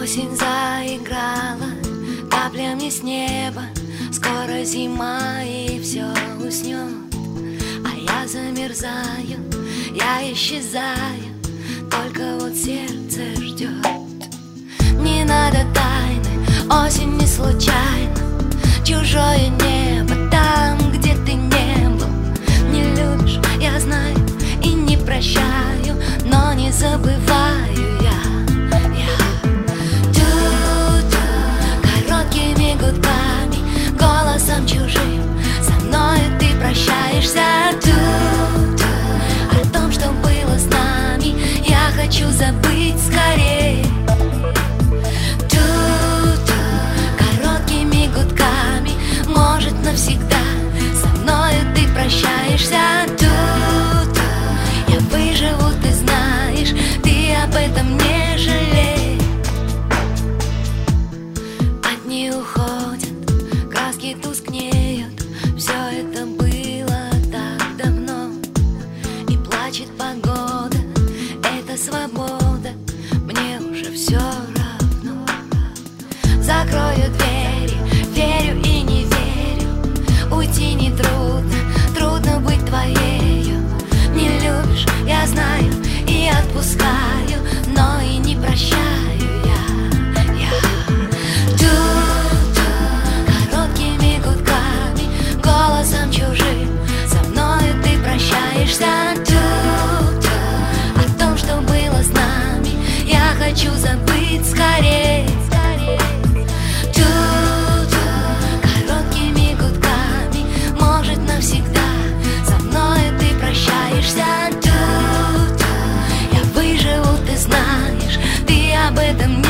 Осень заиграла каплями с неба. Скоро зима и все уснет, а я замерзаю, я исчезаю, только вот сердце ждет. Не надо тайны, осень не случайно. Чужое небо там, где ты не был. Не любишь, я знаю, и не прощаю, но не забываю я. Короткими гудками, голосом чужим, со мною ты прощаешься. О том, что было с нами, я хочу забыть скорее. Короткими гудками, может навсегда, со мною ты прощаешься. Я выживу, ты знаешь, ты об этом не жалей. Одни уходят, краски тускнеют, все это было так давно. И плачет погода, это свобода, мне уже все равно. Закрою двери, верю и не верю, уйти не трудно, трудно быть твоею. Не любишь, я знаю, и отпускаю, но и не прощаю я. Короткими гудками, голосом чужим, со мною ты прощаешься. О том, что было с нами, я хочу забыть скорее. Короткими гудками, может навсегда, со мною ты прощаешься. Я выживу, ты знаешь, ты об этом